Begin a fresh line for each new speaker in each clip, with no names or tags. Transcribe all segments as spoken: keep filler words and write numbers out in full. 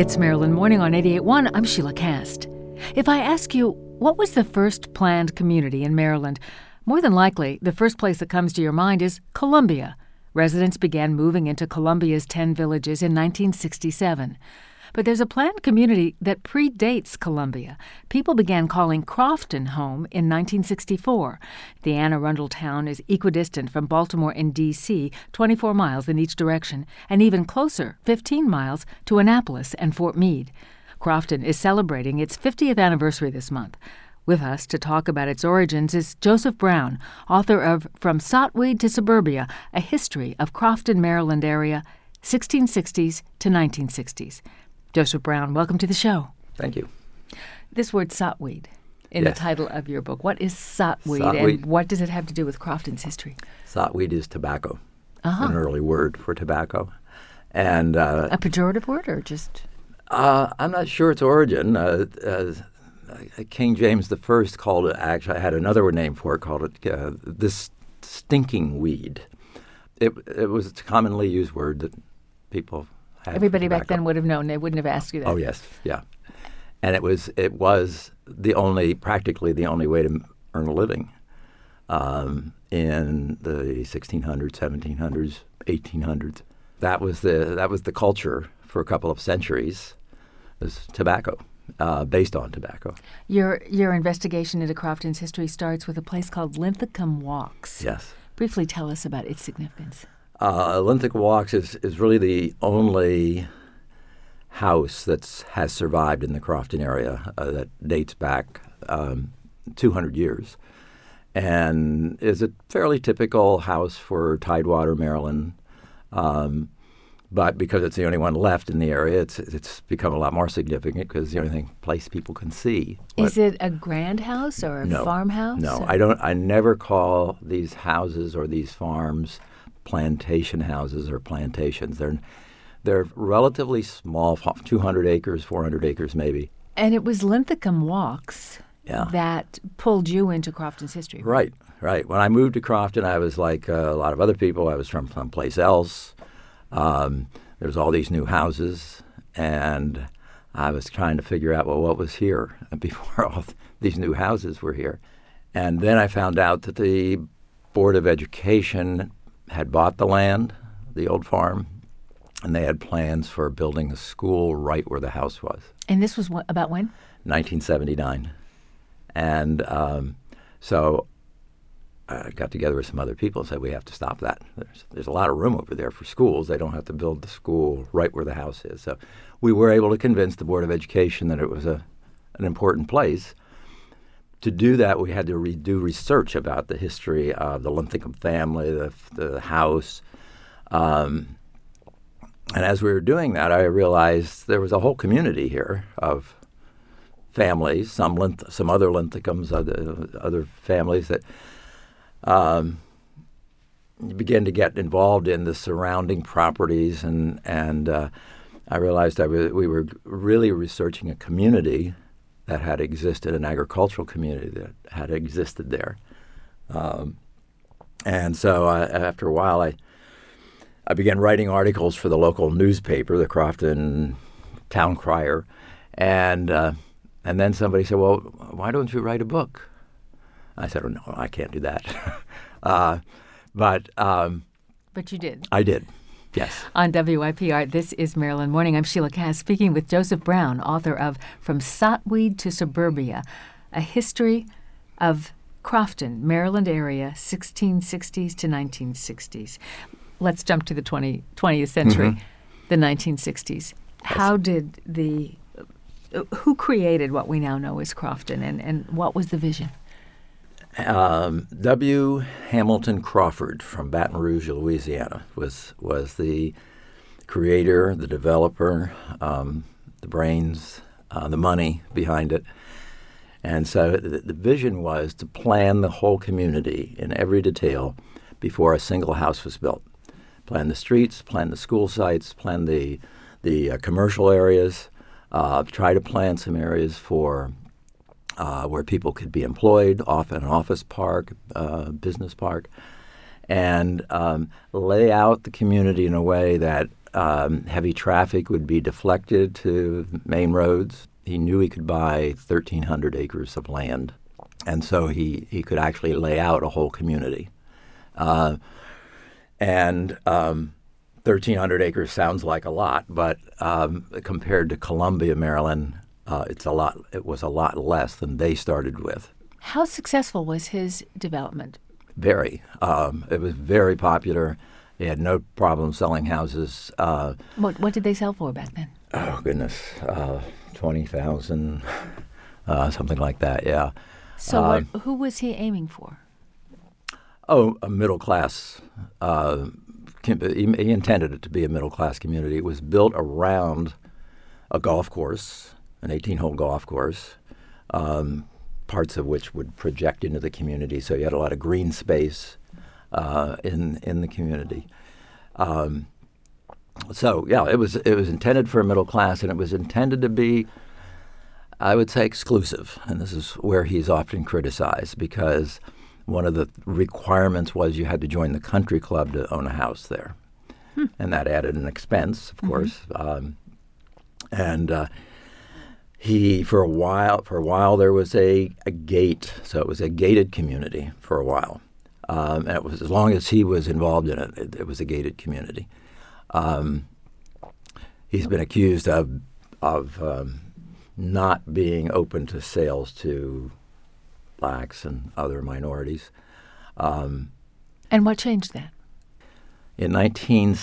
It's Maryland Morning on eighty-eight point one. I'm Sheila Cast. If I ask you, what was the first planned community in Maryland? More than likely, the first place that comes to your mind is Columbia. Residents began moving into Columbia's ten villages in nineteen sixty-seven. But there's a planned community that predates Columbia. People began calling Crofton home in nineteen sixty-four. The Anne Arundel town is equidistant from Baltimore and D C, twenty-four miles in each direction, and even closer, fifteen miles, to Annapolis and Fort Meade. Crofton is celebrating its fiftieth anniversary this month. With us to talk about its origins is Joseph Brown, author of From Sotweed to Suburbia, A History of Crofton, Maryland Area, sixteen sixties to nineteen sixties. Joseph Brown, welcome to the show.
Thank you.
This word sotweed in
Yes.
the title of your book. What is sotweed,
Sotweed.
and what does it have to do with Crofton's history?
Sotweed is tobacco,
Uh-huh.
an early word for tobacco. And uh,
A pejorative word or just...
uh, I'm not sure its origin. Uh, uh, King James the First called it, actually, I had another name for it, called it uh, this stinking weed. It, it was a commonly used word that people had for
Everybody back
tobacco.
then would have known. They wouldn't have asked you that.
Oh, yes, yeah. And it was it was the only, practically the only way to m- earn a living um, in the sixteen hundreds, seventeen hundreds, eighteen hundreds. That was the that was the culture for a couple of centuries. Was tobacco, uh, based on tobacco.
Your, your investigation into Crofton's history starts with a place called Linthicum Walks.
Yes.
Briefly tell us about its significance.
Uh, Linthicum Walks is, is really the only house that has survived in the Crofton area uh, that dates back um, two hundred years, and is a fairly typical house for Tidewater, Maryland. Um, but because it's the only one left in the area, it's it's become a lot more significant because it's the only thing, place people can see.
Is it a grand house or a
No.
farmhouse?
No,
or-
I don't. I never call these houses or these farms plantation houses or plantations. They're they're relatively small, two hundred acres, four hundred acres maybe.
And it was Linthicum Walks
Yeah.
that pulled you into Crofton's history.
Right, right. When I moved to Crofton, I was like uh, a lot of other people. I was from someplace else. Um, there's all these new houses, and I was trying to figure out, well, what was here before all th- these new houses were here. And then I found out that the Board of Education had bought the land, the old farm, and they had plans for building a school right where the house was.
And this was what, about when?
nineteen seventy-nine. And um, so I got together with some other people and said, we have to stop that. There's, there's a lot of room over there for schools. They don't have to build the school right where the house is. So we were able to convince the Board of Education that it was a, an important place. To do that, we had to re- do research about the history of the Linthicum family, the, the house. Um, and as we were doing that, I realized there was a whole community here of families, some Linth- some other Linthicums, other, other families that um, began to get involved in the surrounding properties. And, and uh, I realized that we, we were really researching a community that had existed, an agricultural community that had existed there. Um, and so I, after a while, I I began writing articles for the local newspaper, the Crofton Town Crier, and uh, and then somebody said, well, why don't you write a book? I said, oh, no, I can't do that. uh, but um,
But you did.
I did, yes.
On W I P R, this is Maryland Morning. I'm Sheila Cass, speaking with Joseph Brown, author of From Sotweed to Suburbia, A History of Crofton, Maryland Area, sixteen sixties to nineteen sixties. Let's jump to the twentieth, twentieth century,
Mhm.
the nineteen sixties. How did the, uh, who created what we now know as Crofton, and, and what was the vision?
Um, W. Hamilton Crawford from Baton Rouge, Louisiana, was was the creator, the developer, um, the brains, uh, the money behind it. And so the, the vision was to plan the whole community in every detail before a single house was built. Plan the streets, plan the school sites, plan the the uh, commercial areas, uh, try to plan some areas for uh, where people could be employed, off an office park, uh, business park, and um, lay out the community in a way that um, heavy traffic would be deflected to main roads. He knew he could buy thirteen hundred acres of land, and so he, he could actually lay out a whole community. Uh, and um, thirteen hundred acres sounds like a lot, but um, compared to Columbia, Maryland, uh, it's a lot. It was a lot less than they started with.
How successful was his development?
Very. Um, it was very popular. He had no problem selling houses. Uh,
What what did they sell for back then?
oh goodness, uh, twenty thousand, uh, something like that. Yeah.
So
Um,
what, who was he aiming for?
Oh, a middle class. Uh, com- he, he intended it to be a middle class community. It was built around a golf course, an eighteen-hole golf course, um, parts of which would project into the community. So you had a lot of green space uh, in in the community. Um, so yeah, it was it was intended for a middle class, and it was intended to be, I would say, exclusive. And this is where he's often criticized, because one of the requirements was you had to join the country club to own a house there. Hmm. And that added an expense, of mm-hmm. course. Um, and uh, he, for a while, for a while there was a, a gate. So it was a gated community for a while. Um, and it was, as long as he was involved in it, it, it was a gated community. Um, he's been accused of, of um, not being open to sales to blacks and other minorities. Um,
and what changed that?
In nineteen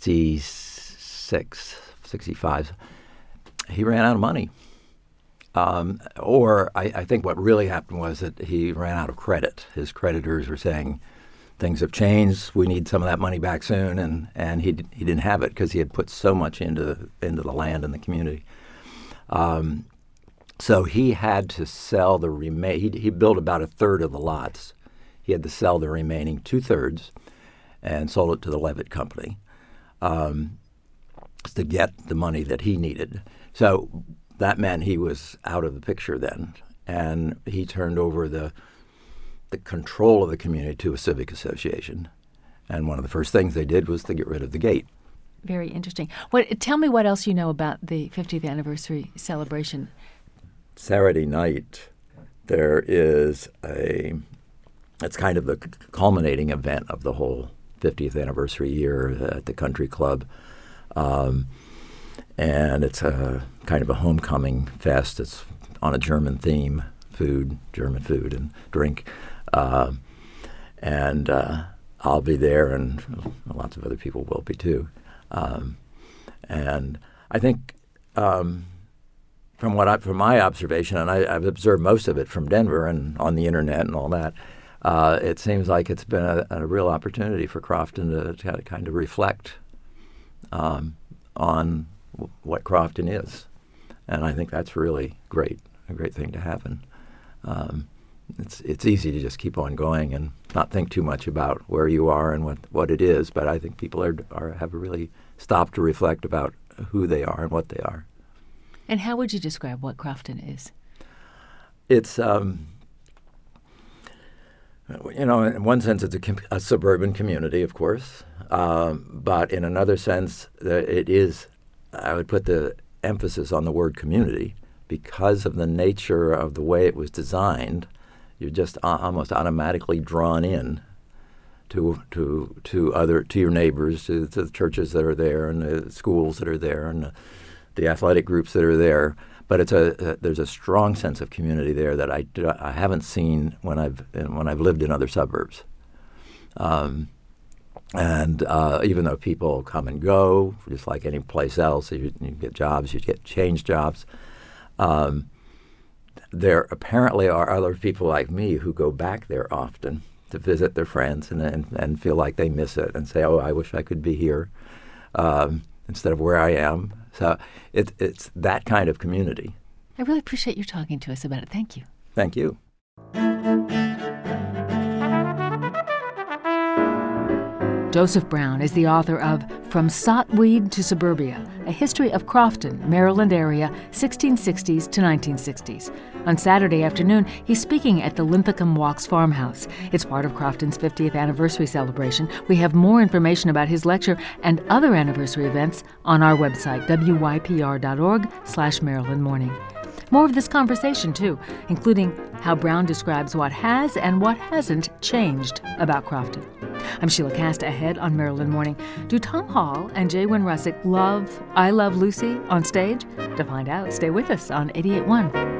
sixty-six, sixty-five, he ran out of money. Um, or I, I think what really happened was that he ran out of credit. His creditors were saying, things have changed, we need some of that money back soon, and, and he, he didn't have it because he had put so much into, into the land and the community. Um, So he had to sell the remain. He, he built about a third of the lots. He had to sell the remaining two thirds, and sold it to the Levitt Company um, to get the money that he needed. So that meant he was out of the picture then, and he turned over the the control of the community to a civic association. And one of the first things they did was to get rid of the gate.
Very interesting. What? Tell me what else you know about the fiftieth anniversary celebration.
Saturday night, there is a, it's kind of the culminating event of the whole fiftieth anniversary year at the country club. Um, and it's a kind of a homecoming fest. It's on a German theme, food, German food and drink. Uh, and uh, I'll be there, and lots of other people will be too. Um, and I think... Um, From what I, from my observation, and I, I've observed most of it from Denver and on the internet and all that, uh, it seems like it's been a, a real opportunity for Crofton to, to kind of reflect um, on w- what Crofton is, and I think that's really great, a great thing to happen. Um, it's it's easy to just keep on going and not think too much about where you are and what, what it is, but I think people are, are have really stopped to reflect about who they are and what they are.
And how would you describe what Crofton is?
It's, um, you know, in one sense, it's a, com- a suburban community, of course. Um, but in another sense, it is, I would put the emphasis on the word community because of the nature of the way it was designed. You're just a- almost automatically drawn in to to to other to your neighbors, to, to the churches that are there, and the schools that are there, and the, the athletic groups that are there. But it's a, a there's a strong sense of community there that I, do, I haven't seen when I've when I've lived in other suburbs. Um, and uh, even though people come and go, just like any place else, you, you get jobs, you get change jobs. Um, there apparently are other people like me who go back there often to visit their friends and and, and feel like they miss it and say, "Oh, I wish I could be here um, instead of where I am." So it, it's that kind of community.
I really appreciate you talking to us about it. Thank you.
Thank you.
Joseph Brown is the author of From Sotweed to Suburbia, A History of Crofton, Maryland Area, sixteen sixties to nineteen sixties. On Saturday afternoon, he's speaking at the Linthicum Walks Farmhouse. It's part of Crofton's fiftieth anniversary celebration. We have more information about his lecture and other anniversary events on our website, w y p r dot org slash Maryland Morning. More of this conversation, too, including how Brown describes what has and what hasn't changed about Crofton. I'm Sheila Cast. Ahead on Maryland Morning. Do Tom Hall and Jay Wynn Russick love I Love Lucy on stage? To find out, stay with us on eighty-eight point one.